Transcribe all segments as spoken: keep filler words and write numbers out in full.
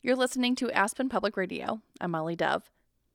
You're listening to Aspen Public Radio. I'm Molly Dove.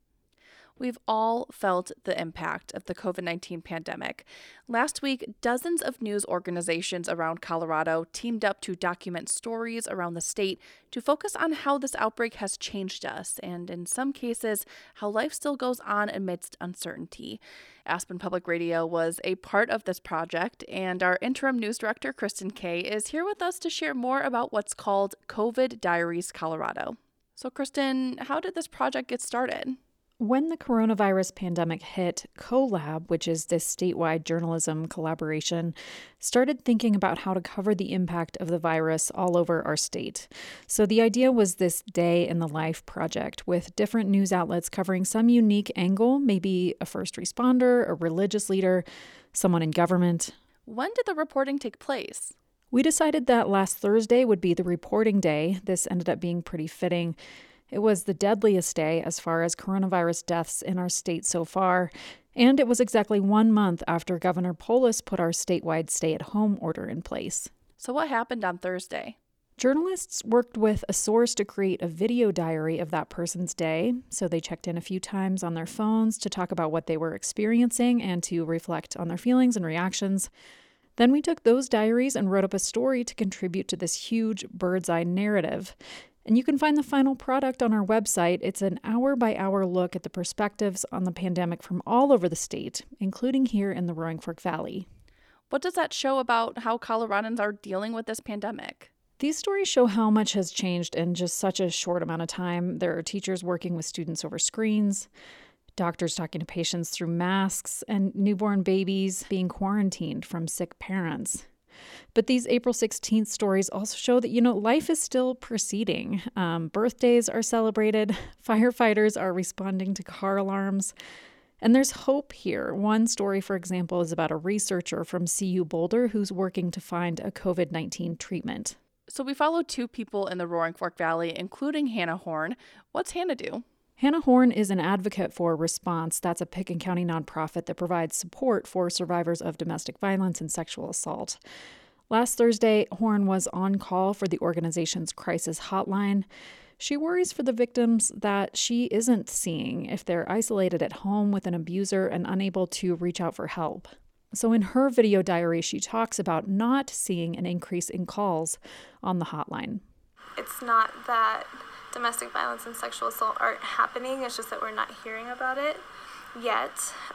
We've all felt the impact of the covid nineteen pandemic. Last week, dozens of news organizations around Colorado teamed up to document stories around the state to focus on how this outbreak has changed us, and in some cases, how life still goes on amidst uncertainty. Aspen Public Radio was a part of this project, and our interim news director, Kristen Kay, is here with us to share more about what's called COVID Diaries Colorado. So, Kristen, how did this project get started? When the coronavirus pandemic hit, CoLab, which is this statewide journalism collaboration, started thinking about how to cover the impact of the virus all over our state. So the idea was this Day in the Life project with different news outlets covering some unique angle, maybe a first responder, a religious leader, someone in government. When did the reporting take place? We decided that last Thursday would be the reporting day. This ended up being pretty fitting. It was the deadliest day as far as coronavirus deaths in our state so far, and it was exactly one month after Governor Polis put our statewide stay-at-home order in place. So what happened on Thursday? Journalists worked with a source to create a video diary of that person's day, so they checked in a few times on their phones to talk about what they were experiencing and to reflect on their feelings and reactions. Then we took those diaries and wrote up a story to contribute to this huge bird's-eye narrative. And you can find the final product on our website. It's an hour-by-hour look at the perspectives on the pandemic from all over the state, including here in the Roaring Fork Valley. What does that show about how Coloradans are dealing with this pandemic? These stories show how much has changed in just such a short amount of time. There are teachers working with students over screens, doctors talking to patients through masks, and newborn babies being quarantined from sick parents. But these April sixteenth stories also show that, you know, life is still proceeding. Um, birthdays are celebrated. Firefighters are responding to car alarms. And there's hope here. One story, for example, is about a researcher from C U Boulder who's working to find a covid nineteen treatment. So we followed two people in the Roaring Fork Valley, including Hannah Horn. What's Hannah do? Hannah Horn is an advocate for Response. That's a Picken County nonprofit that provides support for survivors of domestic violence and sexual assault. Last Thursday, Horn was on call for the organization's crisis hotline. She worries for the victims that she isn't seeing if they're isolated at home with an abuser and unable to reach out for help. So in her video diary, she talks about not seeing an increase in calls on the hotline. It's not that domestic violence and sexual assault aren't happening, it's just that we're not hearing about it yet.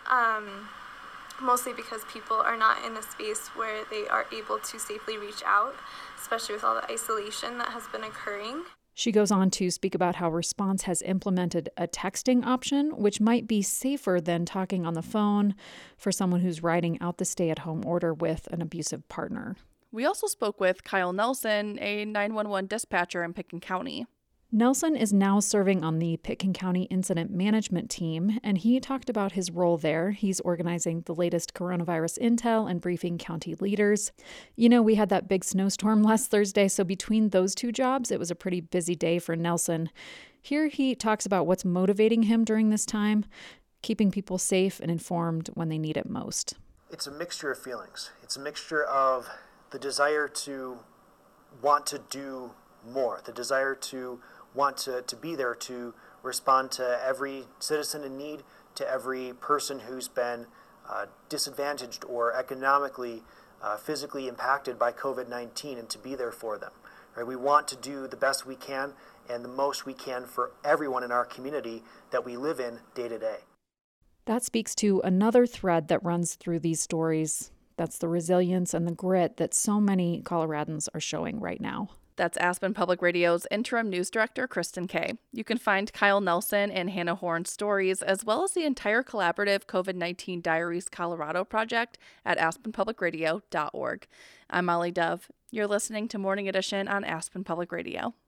Um, mostly because people are not in a space where they are able to safely reach out, especially with all the isolation that has been occurring. She goes on to speak about how Response has implemented a texting option, which might be safer than talking on the phone for someone who's riding out the stay-at-home order with an abusive partner. We also spoke with Kyle Nelson, a nine one one dispatcher in Picken County. Nelson is now serving on the Picken County Incident Management Team, and he talked about his role there. He's organizing the latest coronavirus intel and briefing county leaders. You know, we had that big snowstorm last Thursday, so between those two jobs, it was a pretty busy day for Nelson. Here he talks about what's motivating him during this time, keeping people safe and informed when they need it most. It's a mixture of feelings. It's a mixture of the desire to want to do more, the desire to want to, to be there to respond to every citizen in need, to every person who's been uh, disadvantaged or economically, uh, physically impacted by covid nineteen, and to be there for them. Right? We want to do the best we can and the most we can for everyone in our community that we live in day to day. That speaks to another thread that runs through these stories. That's the resilience and the grit that so many Coloradans are showing right now. That's Aspen Public Radio's interim news director, Kristen Kay. You can find Kyle Nelson and Hannah Horn's stories, as well as the entire collaborative covid nineteen Diaries Colorado project at aspen public radio dot org. I'm Molly Dove. You're listening to Morning Edition on Aspen Public Radio.